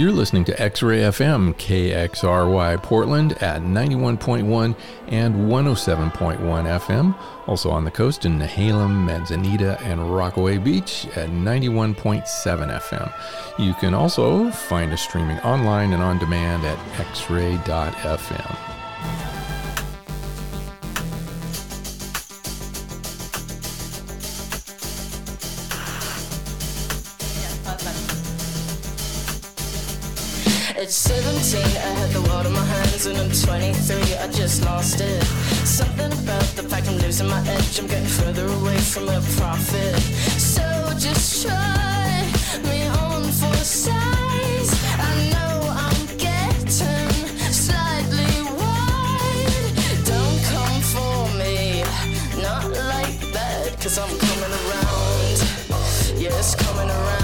You're listening to X-Ray FM, KXRY Portland at 91.1 and 107.1 FM. Also on the coast in Nehalem, Manzanita, and Rockaway Beach at 91.7 FM. You can also find us streaming online and on demand at xray.fm. At 17, I had the world in my hands, and I'm 23, I just lost it. Something about the fact I'm losing my edge, I'm getting further away from a profit. So just try me on for size. I know I'm getting slightly wide. Don't come for me, not like that, 'cause I'm coming around. Yes, coming around.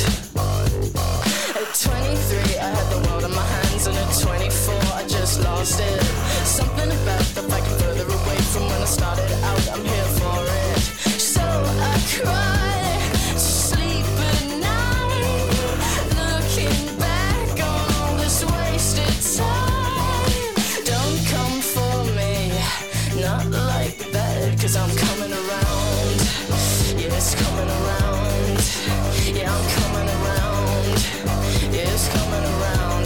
At 23, I had the world in my hands, and at 24, I just lost it. Something about the fact I'm further away from when I started out, I'm here for it. So I cry to sleep at night, looking back on all this wasted time. Don't come for me, not like that, 'cause I'm coming around. Yes, coming around. Yeah, I'm coming around. It's coming around.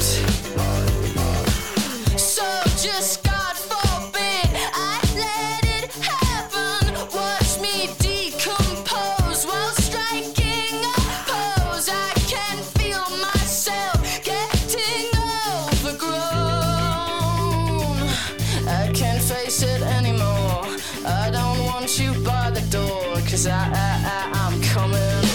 So just God forbid I let it happen. Watch me decompose while striking a pose. I can feel myself getting overgrown. I can't face it anymore. I don't want you by the door, 'cause I'm coming around.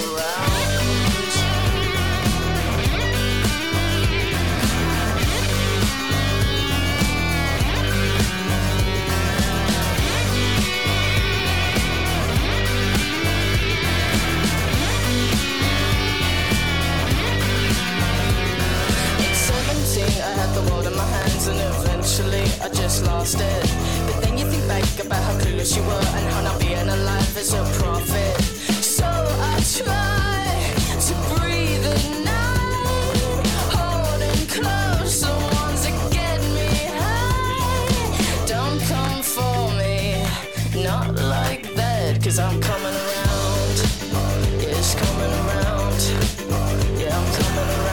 And eventually I just lost it. But then you think back about how clueless you were and how not being alive is a profit. So I try to breathe at night, holding close the ones that get me high. Don't come for me, not like that, 'cause I'm coming around. Yeah, it's coming around. Yeah, I'm coming around.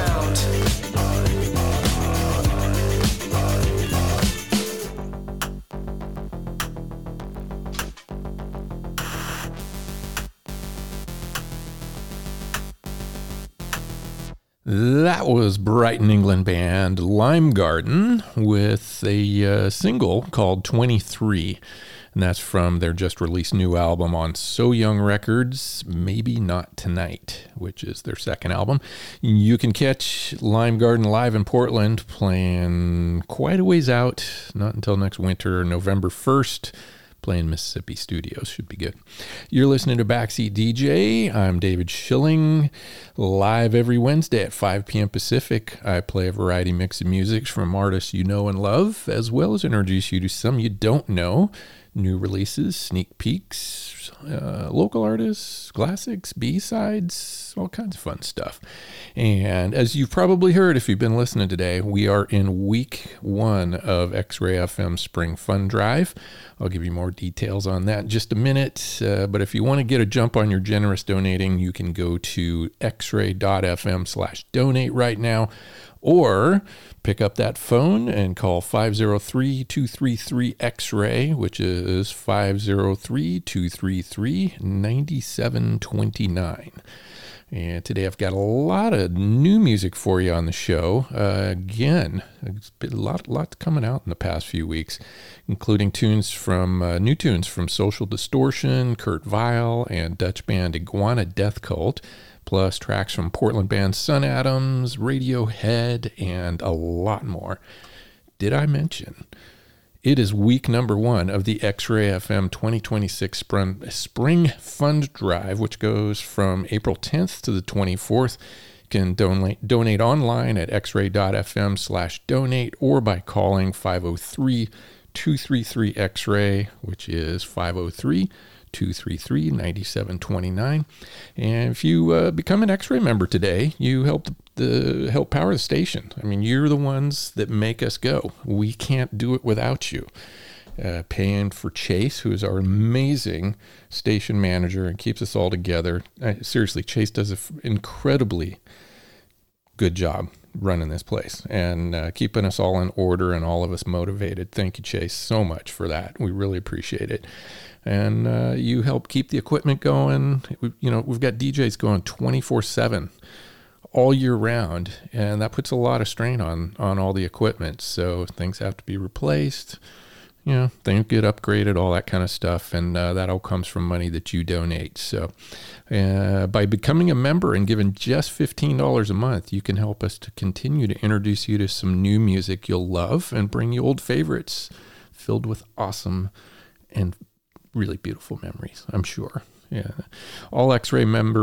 That was Brighton, England band Lime Garden with a single called 23. And that's from their just released new album on So Young Records, Maybe Not Tonight, which is their second album. You can catch Lime Garden live in Portland playing quite a ways out, not until next winter, November 1st. Playing Mississippi Studios. Should be good. You're listening to Backseat DJ. I'm David Schilling. Live every Wednesday at 5 p.m. Pacific. I play a variety mix of music from artists you know and love, as well as introduce you to some you don't know. New releases, sneak peeks, local artists, classics, B-sides, all kinds of fun stuff. And as you've probably heard if you've been listening today, we are in week 1 of X-Ray FM Spring Fund Drive. I'll give you more details on that in just a minute. But if you want to get a jump on your generous donating, you can go to xray.fm/donate right now, or pick up that phone and call 503-233-X-Ray, which is 503-233-9729. And today I've got a lot of new music for you on the show. Again, it's been a lot coming out in the past few weeks, including new tunes from Social Distortion, Kurt Vile, and Dutch band Iguana Death Cult, plus tracks from Portland band Sun Adams, Radiohead, and a lot more. Did I mention it is week number 1 of the X-Ray FM 2026 Spring Fund Drive, which goes from April 10th to the 24th. You can donate online at xray.fm/donate or by calling 503-233-X-Ray, which is 503-233-9729. And if you become an X-Ray member today, you help help power the station. I mean, you're the ones that make us go. We can't do it without you. Paying for Chase, who is our amazing station manager and keeps us all together. Seriously, Chase does an incredibly good job running this place and keeping us all in order and all of us motivated. Thank you, Chase, so much for that. We really appreciate it. And you help keep the equipment going. We've got DJs going 24/7 all year round, and that puts a lot of strain on all the equipment. So things have to be replaced. Things get upgraded, all that kind of stuff, and that all comes from money that you donate. So by becoming a member and giving just $15 a month, you can help us to continue to introduce you to some new music you'll love and bring you old favorites filled with awesome and really beautiful memories, I'm sure. Yeah. All X-Ray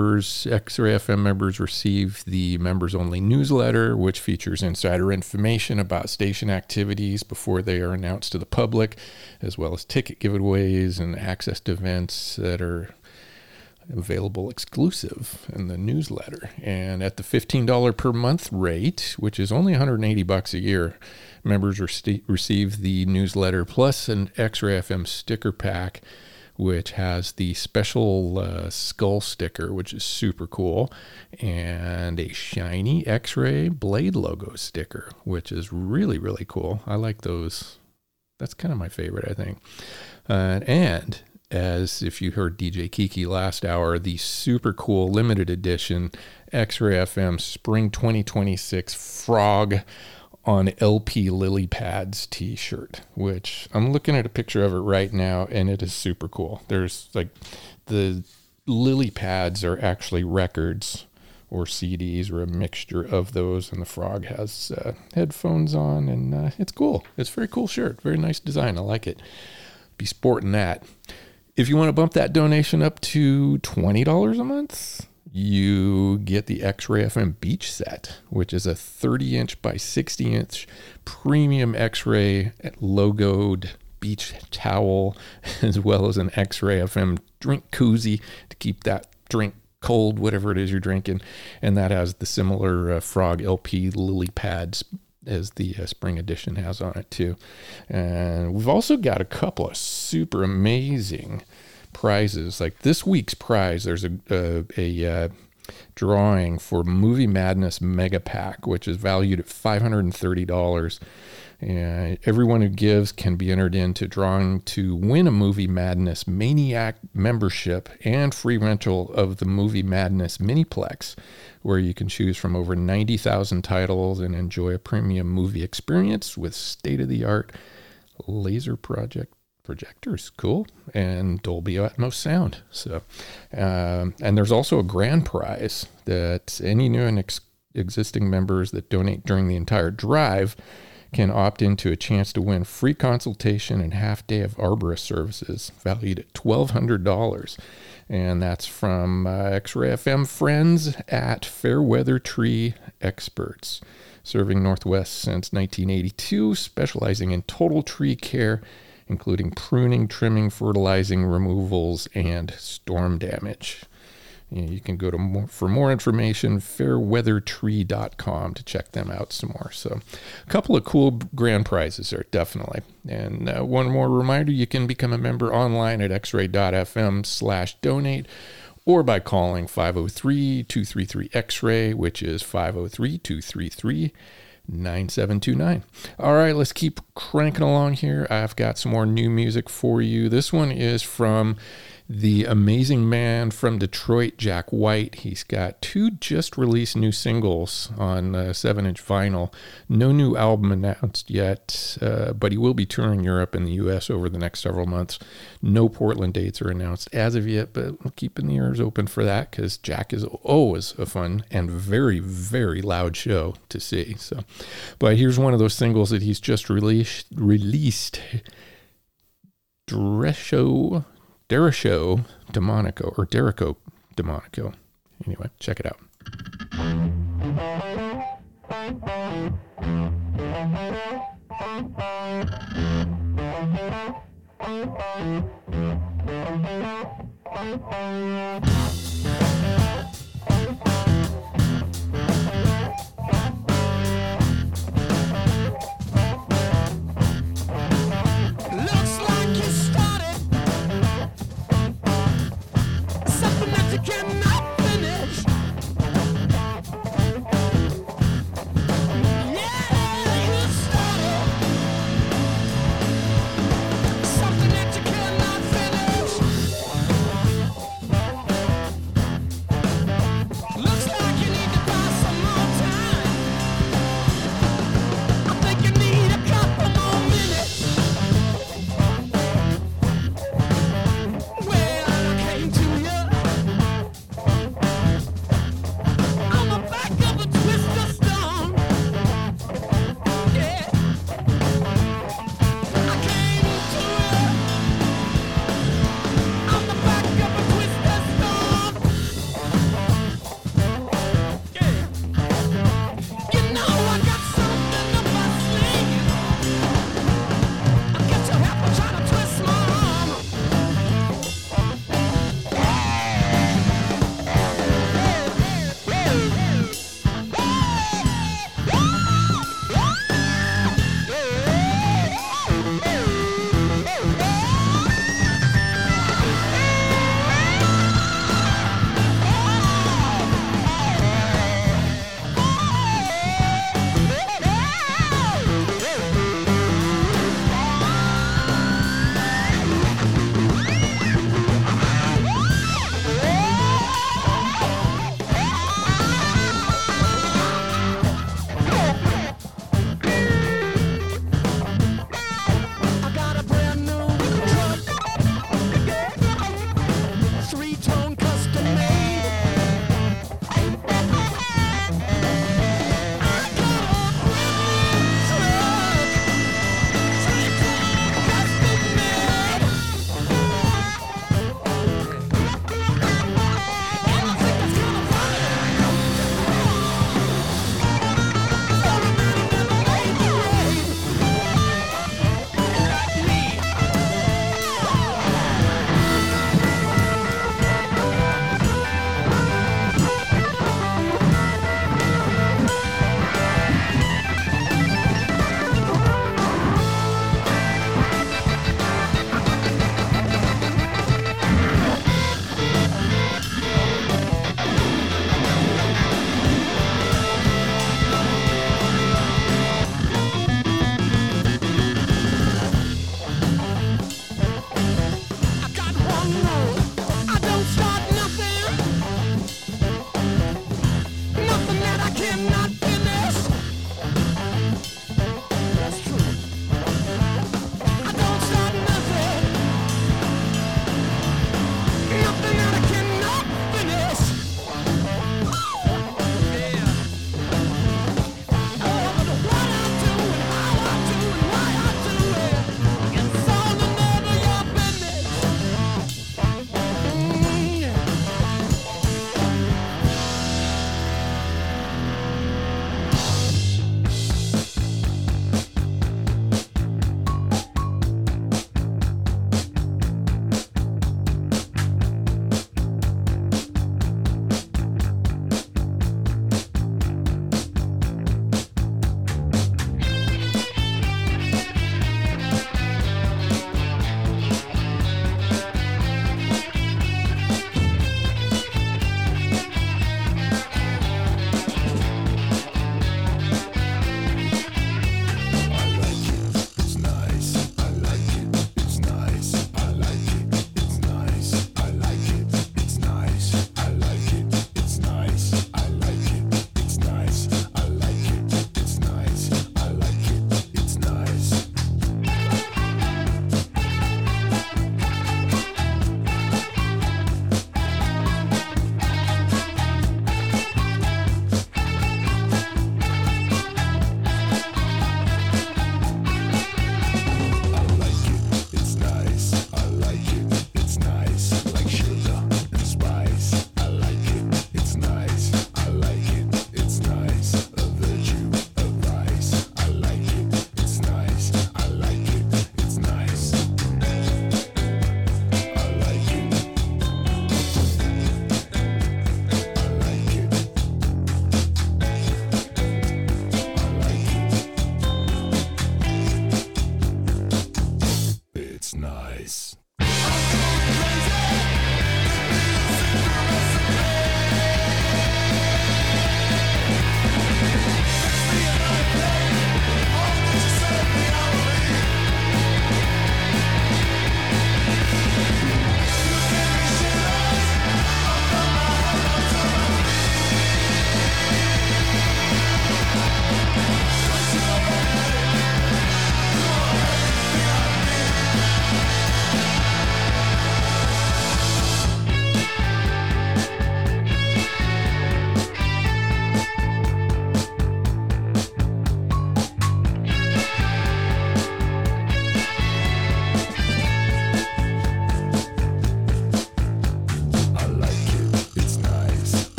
FM members receive the members-only newsletter, which features insider information about station activities before they are announced to the public, as well as ticket giveaways and access to events that are available exclusive in the newsletter. And at the $15 per month rate, which is only $180 a year, members receive the newsletter plus an X-Ray FM sticker pack, which has the special skull sticker, which is super cool, and a shiny X-Ray Blade logo sticker, which is really, really cool. I like those. That's kind of my favorite, I think. And as if you heard DJ Kiki last hour, the super cool limited edition X-Ray FM Spring 2026 Frog on LP lily pads t-shirt, which I'm looking at a picture of it right now, and it is super cool. There's the lily pads are actually records or CDs or a mixture of those, and the frog has headphones on, and it's cool. It's a very cool shirt. Very nice design. I like it. Be sporting that. If you want to bump that donation up to $20 a month, you get the X-Ray FM Beach Set, which is a 30-inch by 60-inch premium X-Ray logoed beach towel, as well as an X-Ray FM drink koozie to keep that drink cold, whatever it is you're drinking. And that has the similar Frog LP lily pads as the spring edition has on it too. And we've also got a couple of super amazing prizes. Like this week's prize, there's a drawing for Movie Madness Mega Pack, which is valued at $530. And everyone who gives can be entered into drawing to win a Movie Madness Maniac membership and free rental of the Movie Madness Miniplex, where you can choose from over 90,000 titles and enjoy a premium movie experience with state-of-the-art laser projectors, cool, and Dolby Atmos sound. So, and there's also a grand prize that any new and existing members that donate during the entire drive can opt into a chance to win free consultation and half day of arborist services valued at $1,200. And that's from X-Ray FM friends at Fairweather Tree Experts, serving Northwest since 1982, specializing in total tree care, including pruning, trimming, fertilizing, removals, and storm damage. You can go to for more information, fairweathertree.com, to check them out some more. So a couple of cool grand prizes there, definitely. And one more reminder, you can become a member online at xray.fm/donate or by calling 503-233-X-Ray, which is 503-233-9729. All right, let's keep cranking along here. I've got some more new music for you. This one is from the amazing man from Detroit, Jack White. He's got 2 just released new singles on 7-inch vinyl. No new album announced yet, but he will be touring Europe and the U.S. over the next several months. No Portland dates are announced as of yet, but we're keeping the ears open for that because Jack is always a fun and very, very loud show to see. So, but here's one of those singles that he's just released. Derecho Demonico, or Derico Demonico. Anyway, check it out.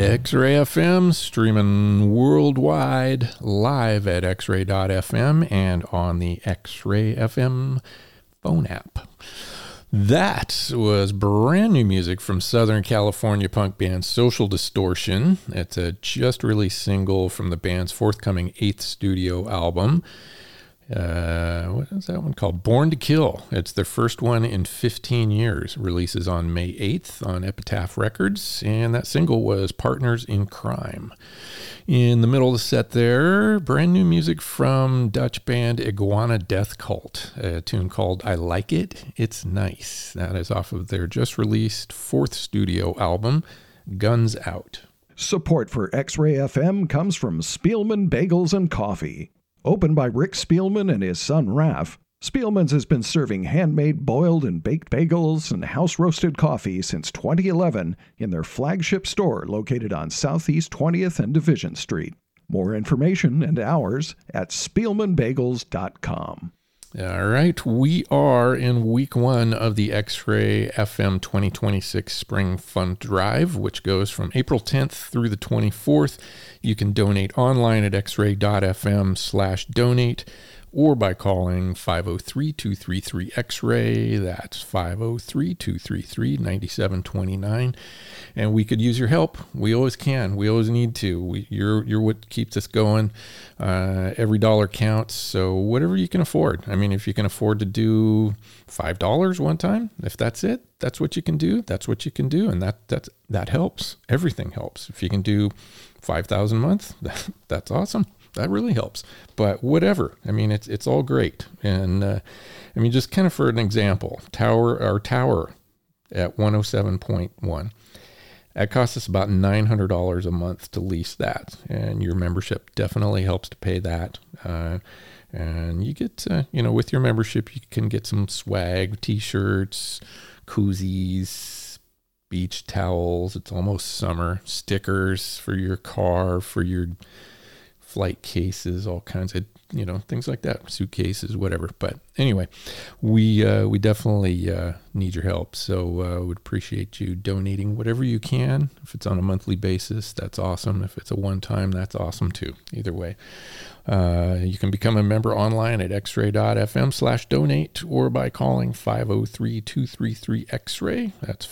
X-Ray FM, streaming worldwide, live at xray.fm and on the X-Ray FM phone app. That was brand new music from Southern California punk band Social Distortion. It's a just released single from the band's forthcoming 8th studio album. What is that one called? Born to Kill. It's their first one in 15 years. Releases on May 8th on Epitaph Records, and that single was Partners in Crime. In the middle of the set there, brand new music from Dutch band Iguana Death Cult, a tune called I Like It, It's Nice. That is off of their just released 4th studio album, Guns Out. Support for X-Ray FM comes from Spielman Bagels and Coffee. Opened by Rick Spielman and his son Raph, Spielman's has been serving handmade boiled and baked bagels and house-roasted coffee since 2011 in their flagship store located on Southeast 20th and Division Street. More information and hours at SpielmanBagels.com. All right, we are in week 1 of the X-Ray FM 2026 Spring Fund Drive, which goes from April 10th through the 24th. You can donate online at xray.fm/donate or by calling 503-233-X-Ray. That's 503-233-9729. And we could use your help. We always can. We always need to. You're what keeps us going. Every dollar counts. So whatever you can afford. I mean, if you can afford to do $5 one time, if that's it, that's what you can do. That's what you can do. And that helps. Everything helps. If you can do $5,000 a month, that's awesome. That really helps. But whatever. I mean, it's all great. And I mean, just kind of for an example, our tower at 107.1. That costs us about $900 a month to lease that. And your membership definitely helps to pay that. And you get, with your membership, you can get some swag, t-shirts, koozies, beach towels. It's almost summer. Stickers for your car, for your flight cases, all kinds of, things like that, suitcases, whatever. But anyway, we definitely need your help. So would appreciate you donating whatever you can. If it's on a monthly basis, that's awesome. If it's a one-time, that's awesome too. Either way, you can become a member online at xray.fm/donate or by calling 503-233-X-Ray. That's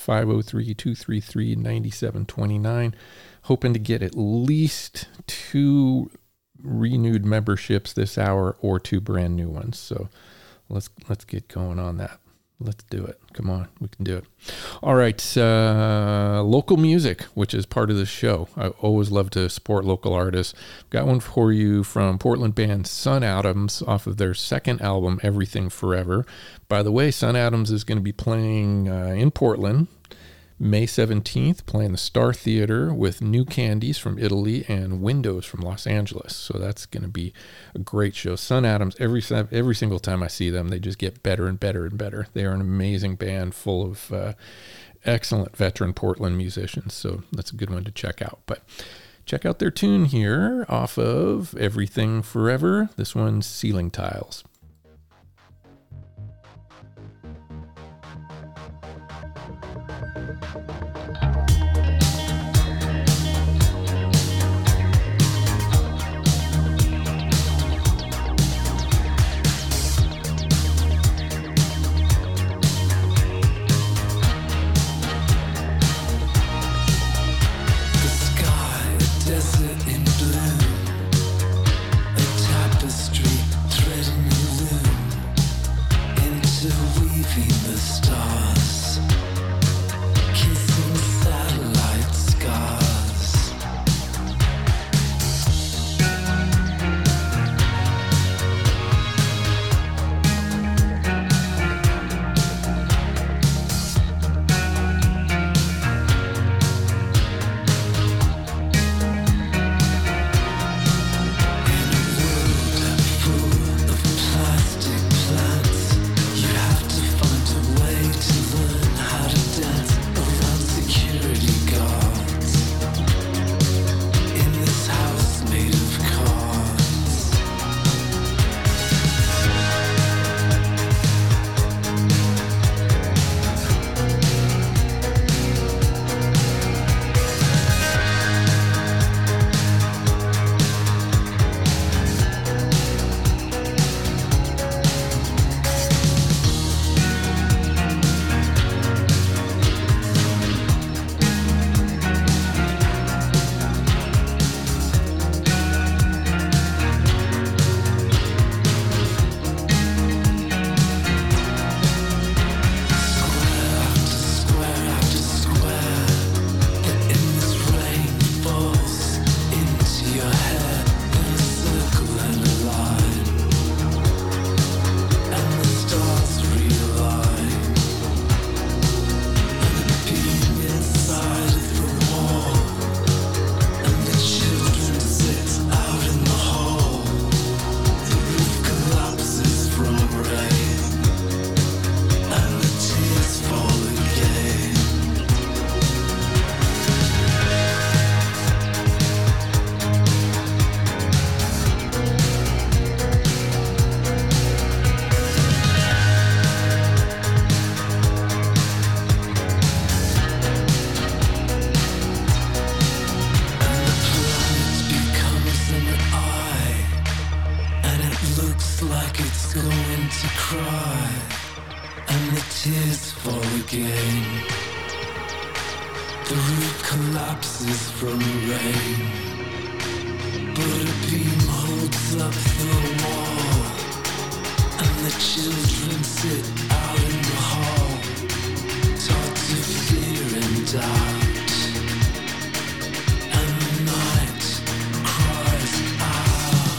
503-233-9729. Hoping to get at least 2 renewed memberships this hour or 2 brand new ones. So let's get going on that. Let's do it. Come on, we can do it. All right, local music, which is part of the show. I always love to support local artists. Got one for you from Portland band Sun Adams off of their 2nd album, Everything Forever. By the way, Sun Adams is going to be playing in Portland May 17th, playing the Star Theater with New Candies from Italy and Windows from Los Angeles. So that's going to be a great show. Sun Adams, every single time I see them, they just get better and better and better. They are an amazing band full of excellent veteran Portland musicians. So that's a good one to check out. But check out their tune here off of Everything Forever. This one's Ceiling Tiles. The stars, kissing again. The roof collapses from the rain, but a beam holds up the wall, and the children sit out in the hall, taught to fear and doubt, and the night cries out.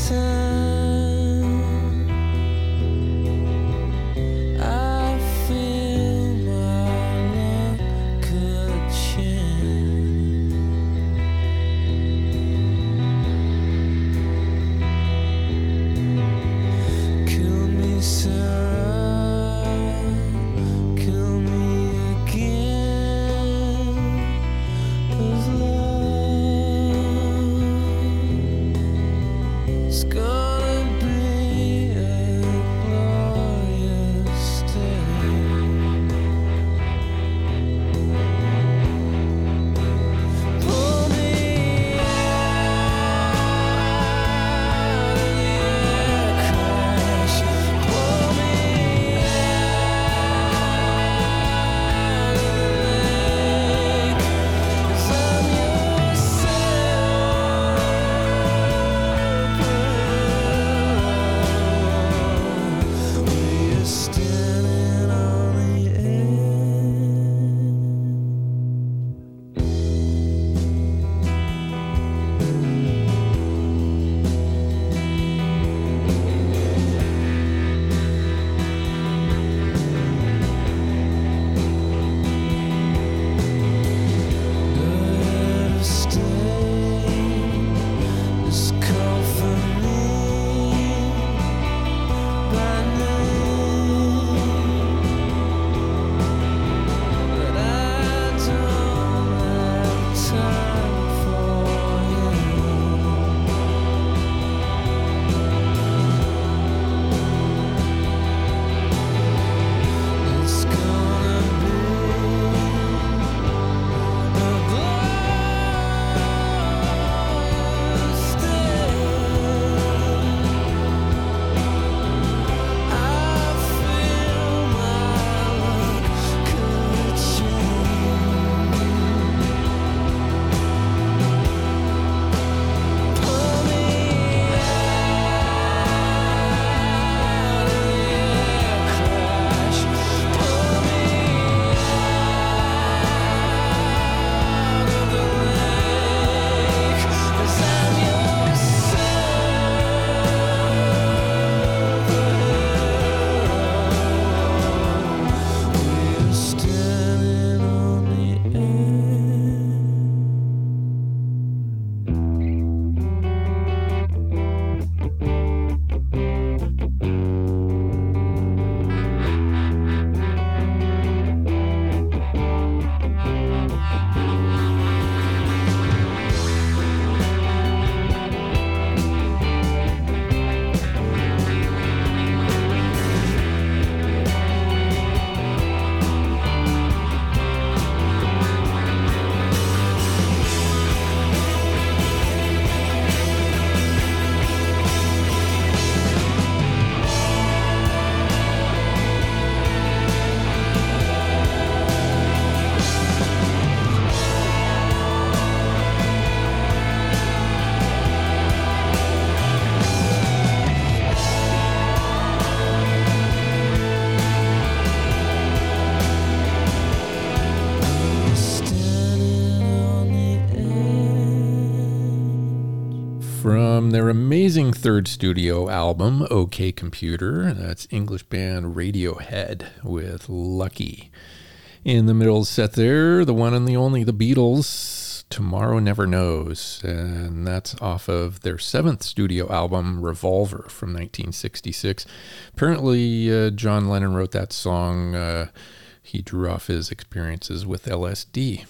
From their amazing third studio album, OK Computer, that's English band Radiohead with Lucky. In the middle set there, the one and the only, the Beatles, Tomorrow Never Knows. And that's off of their seventh studio album, Revolver, from 1966. Apparently, John Lennon wrote that song. He drew off his experiences with LSD.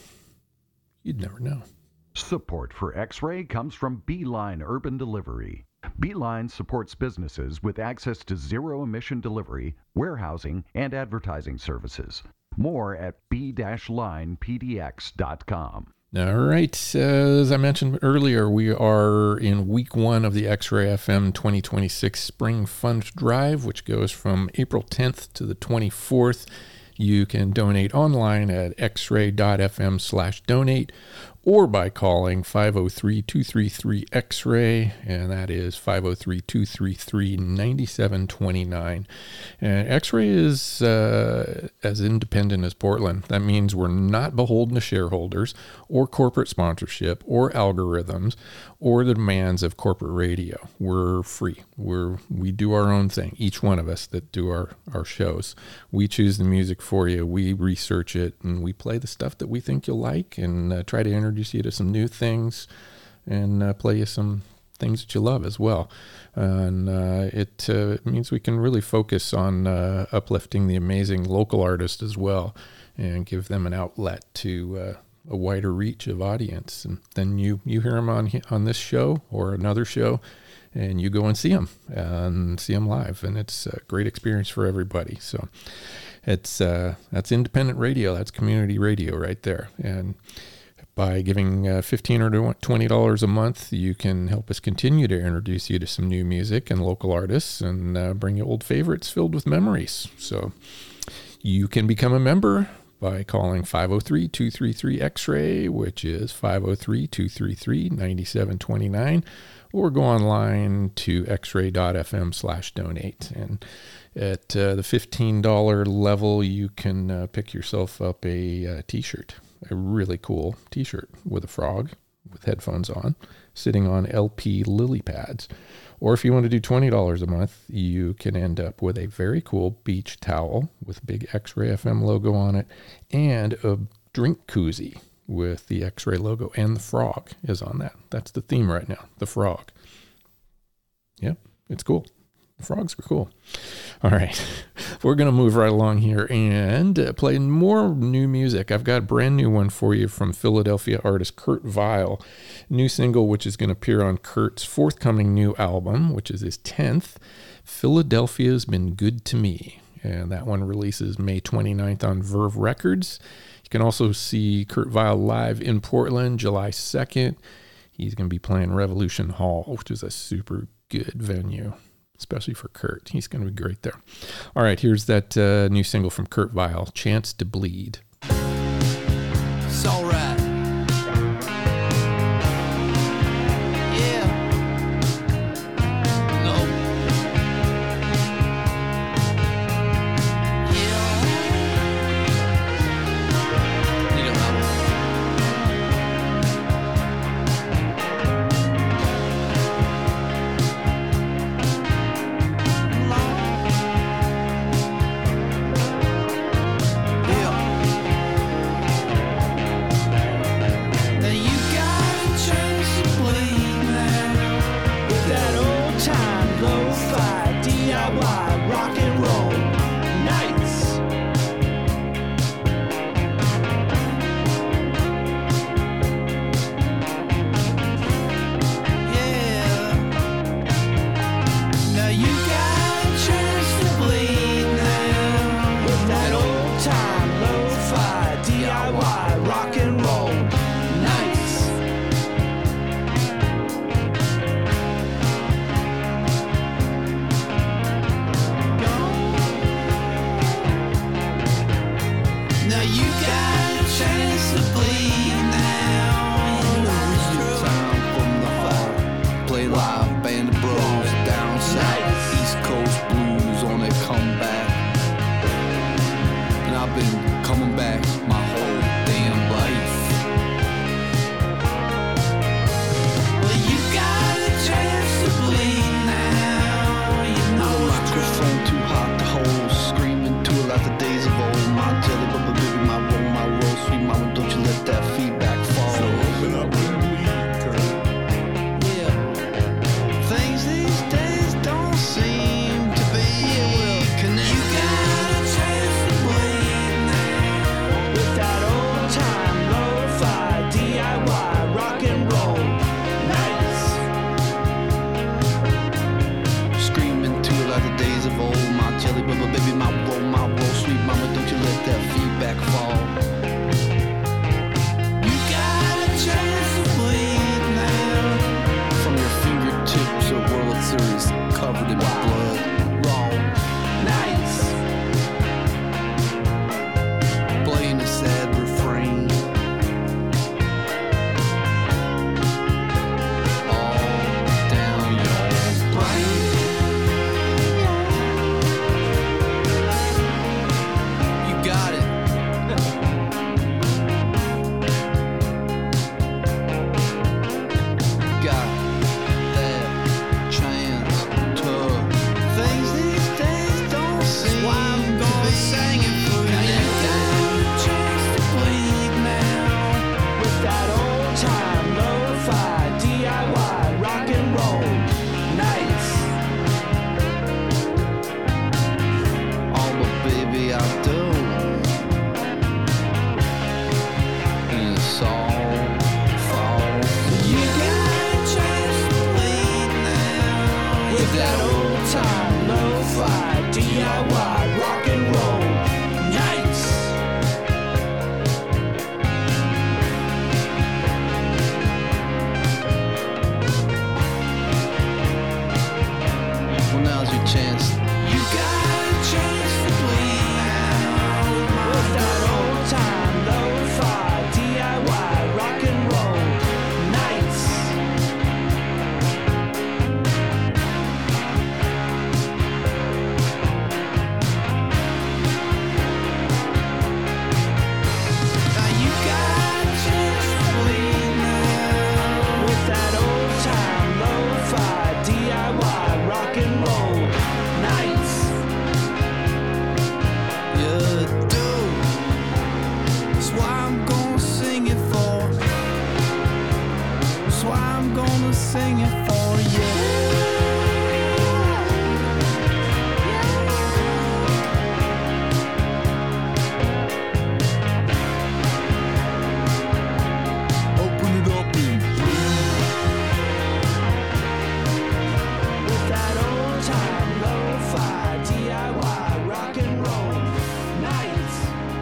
You'd never know. Support for X-Ray comes from Beeline Urban Delivery. Beeline supports businesses with access to zero-emission delivery, warehousing, and advertising services. More at b-linepdx.com. All right. As I mentioned earlier, we are in week one of the X-Ray FM 2026 Spring Fund Drive, which goes from April 10th to the 24th. You can donate online at xray.fm/donate, or by calling 503-233-X-Ray, and that is 503-233-9729. And X-Ray is as independent as Portland. That means we're not beholden to shareholders or corporate sponsorship or algorithms or the demands of corporate radio. We're free. We do our own thing, each one of us that do our shows. We choose the music for you, we research it, and we play the stuff that we think you'll like, and try to introduce you to some new things, and play you some things that you love as well. And it means we can really focus on uplifting the amazing local artists as well, and give them an outlet to a wider reach of audience. And then you hear them on this show or another show, and you go and see them live, and it's a great experience for everybody. So that's independent radio, that's community radio right there. And by giving $15 or $20 a month, you can help us continue to introduce you to some new music and local artists, and bring you old favorites filled with memories. So you can become a member by calling 503-233-X-Ray, which is 503-233-9729, or go online to xray.fm/donate. And at the $15 level, you can pick yourself up a t-shirt, a really cool t-shirt with a frog with headphones on, sitting on LP lily pads. Or if you want to do $20 a month, you can end up with a very cool beach towel with big X-Ray FM logo on it, and a drink koozie with the X-Ray logo, and the frog is on that. That's the theme right now, the frog. Yep, it's cool. The frogs are cool. All right, we're going to move right along here and play more new music. I've got a brand new one for you from Philadelphia artist Kurt Vile. New single, which is going to appear on Kurt's forthcoming new album, which is his 10th. Philadelphia's Been Good to Me. And that one releases May 29th on Verve Records. You can also see Kurt Vile live in Portland, July 2nd. He's going to be playing Revolution Hall, which is a super good venue, especially for Kurt. He's going to be great there. All right, here's that new single from Kurt Vile, Chance to Bleed. It's all right. Yeah. No. Yeah. Need a album. got that chance to. Things these days don't seem why I'm gonna sing it for you. You got a chance to bleed now with that old time lo-fi DIY rock and roll nights. All the baby I do is all false. You got a chance to bleed now with that old time lo-fi DIY rock and roll nights. Well, now's your chance. You got a chance to bleed now with that old time lo-fi DIY rock and roll nights. Now you got a chance to bleed now with that old time lo-fi DIY rock and roll nights. You do. That's why I'm gonna sing it for. That's why I'm gonna sing it for you. Open it up and with that old time lo-fi DIY rock and roll nights.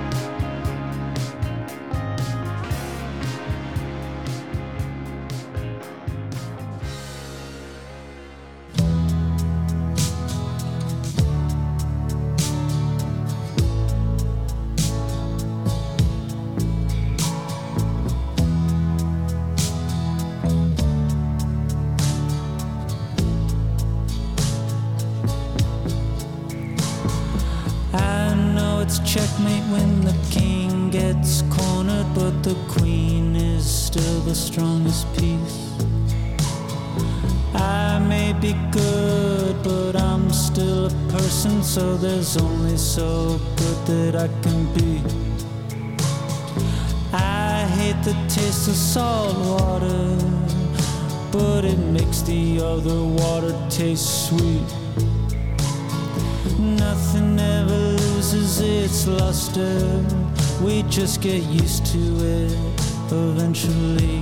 I know it's checkmate when the king gets cornered, but the queen is still the strongest piece. I may be good, but I'm still a person, so there's only so good that I can be. I hate the taste of salt water, but it makes the other water taste sweet. Nothing ever loses its luster. We just get used to it eventually.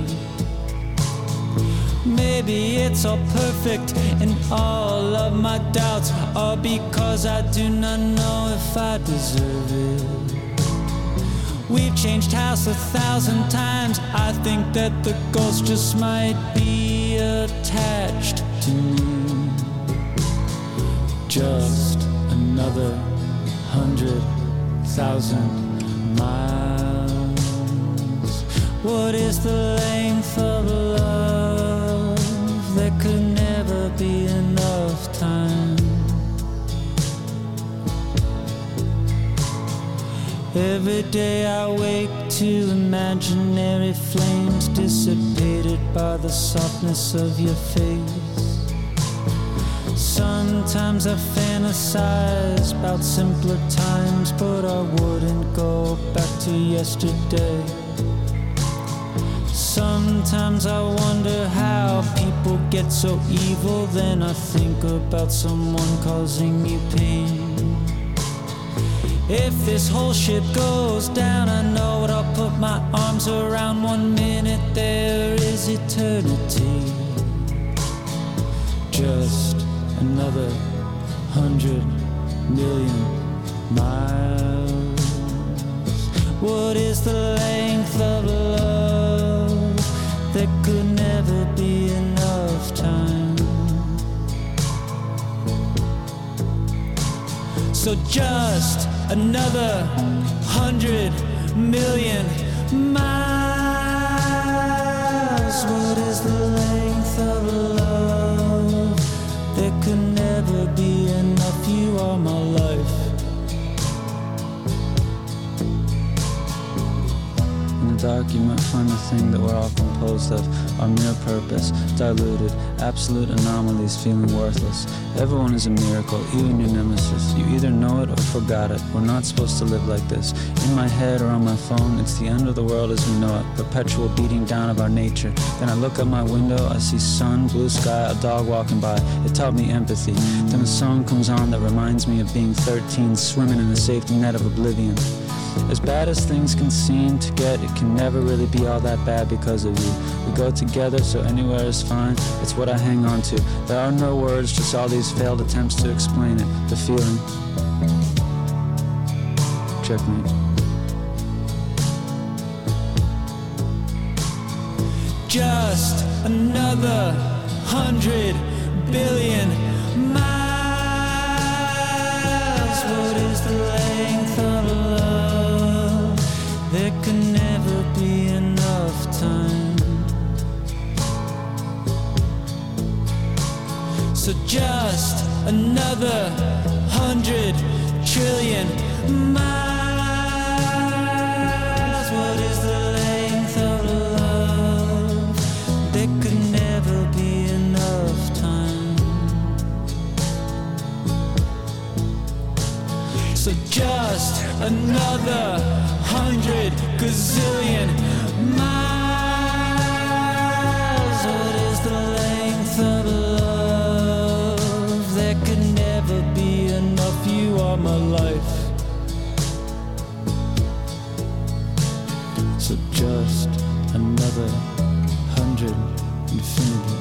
Maybe it's all perfect and all of my doubts are because I do not know if I deserve it. We've changed house 1,000 times. I think that the ghost just might be attached to me. Just another 100,000 miles. What is the length of love? There could never be enough time. Every day I wake to imaginary flames dissipated by the softness of your face. Sometimes I fantasize about simpler times, but I wouldn't go back to yesterday. Sometimes I wonder how people get so evil, then I think about someone causing you pain. If this whole ship goes down, I know what I'll put my arms around. 1 minute there is eternity. Just another 100 million miles. What is the length of love? There could never be enough time. So just another 100 million miles. What is the length of love? There could never be enough. You are my life. In the dark look, you might find the thing that we're all composed of, our mere purpose, diluted, absolute anomalies feeling worthless. Everyone is a miracle, even your nemesis. You either know it or forgot it. We're not supposed to live like this. In my head or on my phone, it's the end of the world as we know it, perpetual beating down of our nature. Then I look out my window, I see sun, blue sky, a dog walking by. It taught me empathy. Then a song comes on that reminds me of being 13, swimming in the safety net of oblivion. As bad as things can seem to get, it can never really be all that bad because of you. We go together, so anywhere is fine. It's what I hang on to. There are no words, just all these failed attempts to explain it. The feeling. Checkmate. Just another 100 billion miles. What is the length of love? There could never be enough time. So just another 100 trillion miles. What is the length of love? There could never be enough time. So just another 100 gazillion miles. What is the length of love? There could never be enough. You are my life. So just another 100 infinities.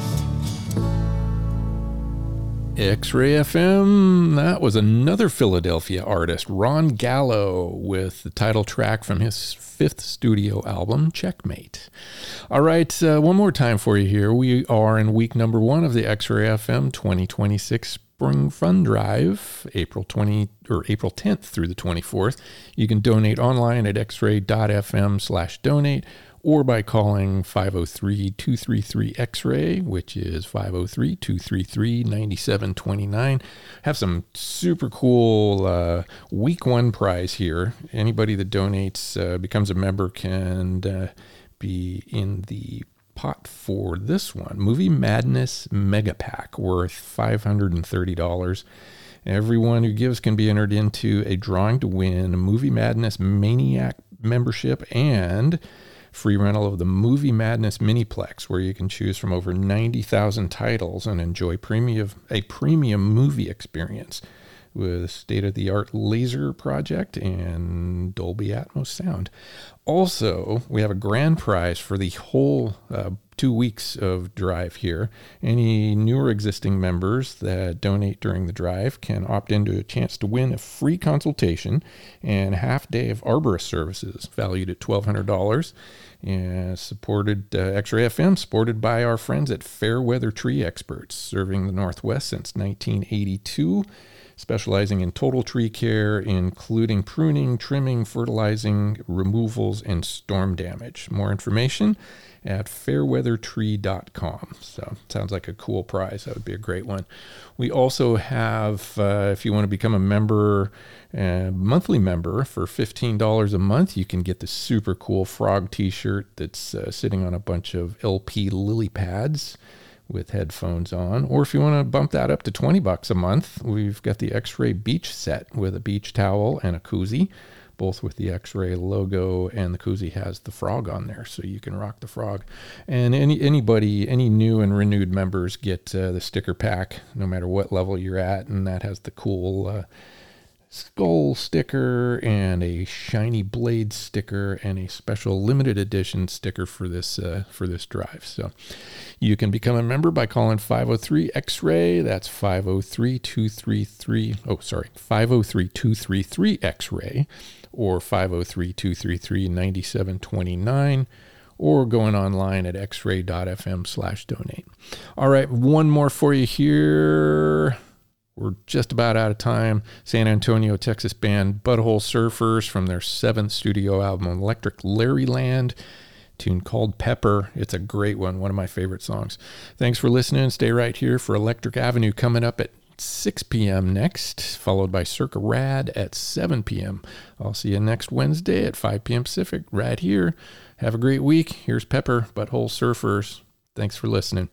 X-Ray FM, that was another Philadelphia artist, Ron Gallo, with the title track from his fifth studio album, Checkmate. All right, one more time for you here. We are in week number 1 of the X-Ray FM 2026 Spring Fund Drive, April 10th through the 24th. You can donate online at xray.fm/donate or by calling 503-233-X-Ray, which is 503-233-9729. Have some super cool week 1 prize here. Anybody that donates, becomes a member, can be in the pot for this one. Movie Madness Mega Pack, worth $530. Everyone who gives can be entered into a drawing to win a Movie Madness Maniac membership and free rental of the Movie Madness Miniplex, where you can choose from over 90,000 titles and enjoy a premium movie experience with a state-of-the-art laser project and Dolby Atmos sound. Also, we have a grand prize for the whole 2 weeks of drive here. Any new or existing members that donate during the drive can opt into a chance to win a free consultation and a half day of arborist services valued at $1,200. And supported X-Ray FM, supported by our friends at Fairweather Tree Experts, serving the Northwest since 1982, specializing in total tree care, including pruning, trimming, fertilizing, removals, and storm damage. More information at fairweathertree.com. So sounds like a cool prize. That would be a great one. We also have, if you want to become a member, monthly member, for $15 a month, you can get the super cool frog t-shirt that's sitting on a bunch of LP lily pads with headphones on. Or if you want to bump that up to $20 a month, we've got the X-Ray beach set with a beach towel and a koozie, both with the X-Ray logo, and the koozie has the frog on there, so you can rock the frog. And any new and renewed members get the sticker pack, no matter what level you're at, and that has the cool skull sticker and a shiny blade sticker and a special limited edition sticker for this drive. So you can become a member by calling 503-X-Ray. That's 503-233-X-Ray or 503-233-9729, or going online at xray.fm/donate. All right, one more for you here. We're just about out of time. San Antonio, Texas band Butthole Surfers from their 7th studio album, Electric Larryland, tune called Pepper. It's a great one of my favorite songs. Thanks for listening. Stay right here for Electric Avenue coming up at 6 p.m. next, followed by Circa Rad at 7 p.m. I'll see you next Wednesday at 5 p.m. Pacific, right here. Have a great week. Here's Pepper, Butthole Surfers. Thanks for listening.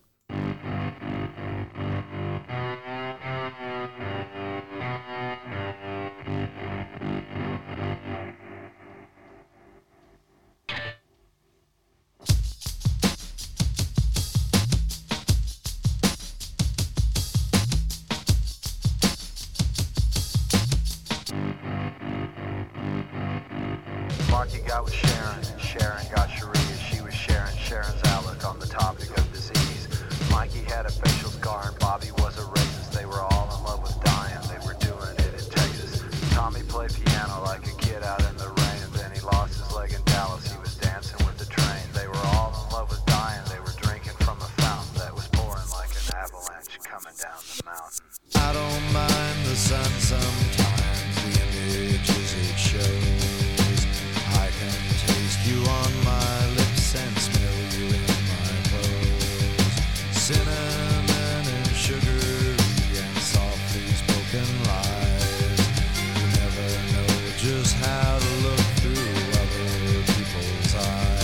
Marky got with Sharon, and Sharon got Sharia. She was sharing Sharon's outlook on the topic of disease. Mikey had a facial scar and Bobby was a racist. They were all in love with dying, they were doing it in Texas. Tommy played piano like a kid out in the rain, and then he lost his leg in Dallas. He was dancing with the train. They were all in love with dying, they were drinking from a fountain that was pouring like an avalanche coming down the mountain. I don't mind the sun sometimes, the images it shows. I can taste you on my lips and smell you in my clothes. Cinnamon and sugar and softly spoken lies. You never know just how to look through other people's eyes.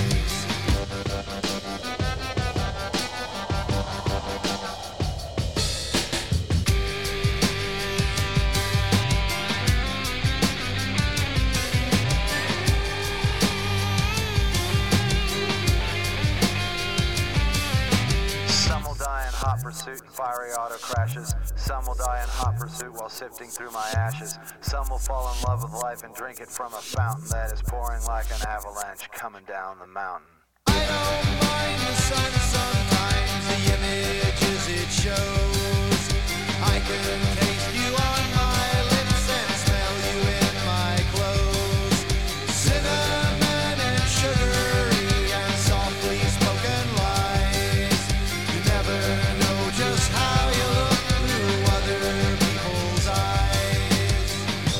Pursuit and fiery auto crashes. Some will die in hot pursuit while sifting through my ashes. Some will fall in love with life and drink it from a fountain that is pouring like an avalanche coming down the mountain. I don't mind the sun sometimes, the images it shows. I can taste you on my lips and smell you in my clothes. Cinnamon and sugary and softly spoken lies. You never know just how you look through other people's eyes.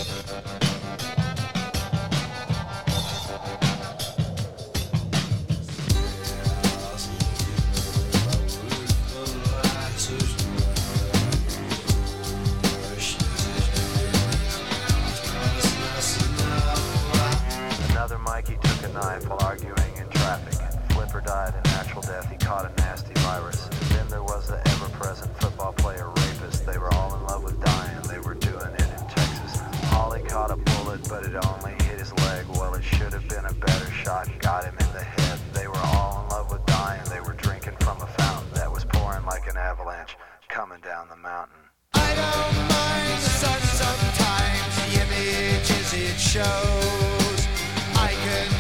Another Mikey took a knife while arguing in traffic. Flipper died a natural death, he caught a nasty virus. Then there was the ever-present football player rapist. They were all in love with dying, they were doing it in Texas. Ollie caught a bullet, but it only hit his leg. Well, it should have been a better shot, got him in the head. They were all in love with dying, they were drinking from a fountain that was pouring like an avalanche coming down the mountain. I don't mind the sun sometimes, the images it shows. I can